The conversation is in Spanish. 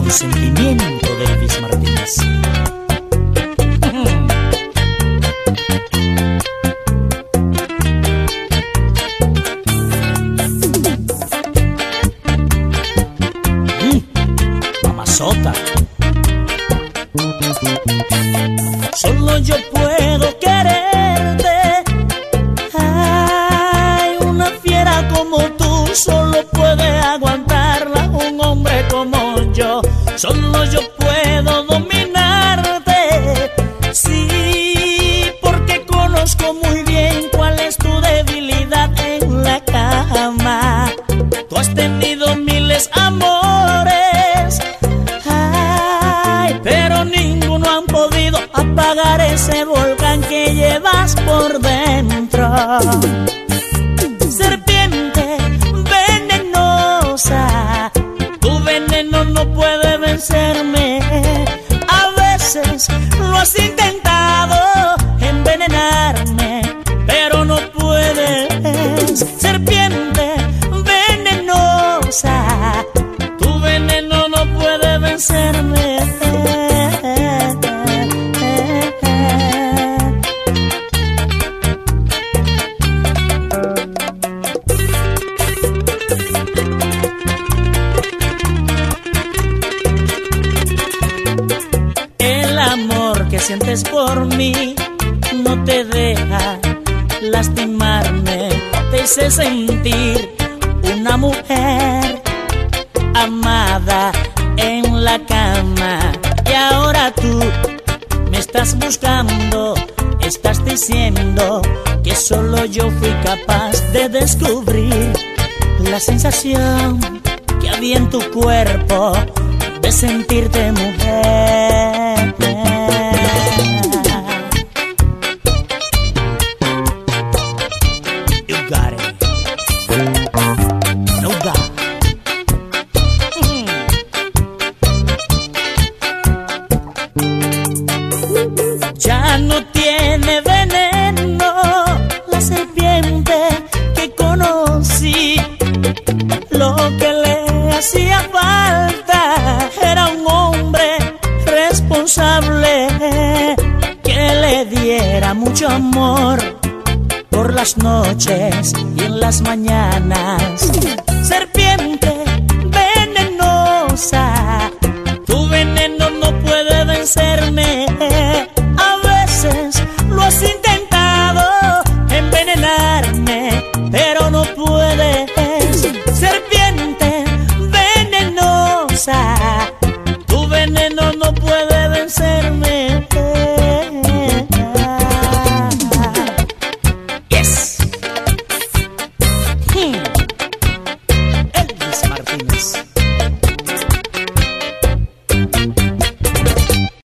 consentimiento de Elvis Martínez. Mamazota. Solo yo puedo quererte. Ay, una fiera como tú solo puede aguantarla un hombre como yo. Solo yo puedo dominarte. Sí, porque conozco muy bien cuál es tu debilidad en la cama. Tú has tenido miles amores, ay, pero ninguno han podido apagar ese volcán que llevas por dentro. Serpiente venenosa, tu veneno no puede vencerme. A veces lo has intentado envenenarme, pero no puedes. Serpiente venenosa, tu veneno no puede vencerme. El amor que sientes por mí no te deja lastimarme. Te hice sentir una mujer amada en la cama, y ahora tú me estás buscando. Estás diciendo que solo yo fui capaz de descubrir la sensación que había en tu cuerpo de sentirte mujer. You got it. No doubt. Ya no tiene veneno la serpiente que conocí. Lo que le hacía falta era un hombre responsable que le diera mucho amor por las noches y en las mañanas. Serpiente venenosa, tu veneno no puede vencerme. A veces lo has intentado envenenarme, pero no puedes.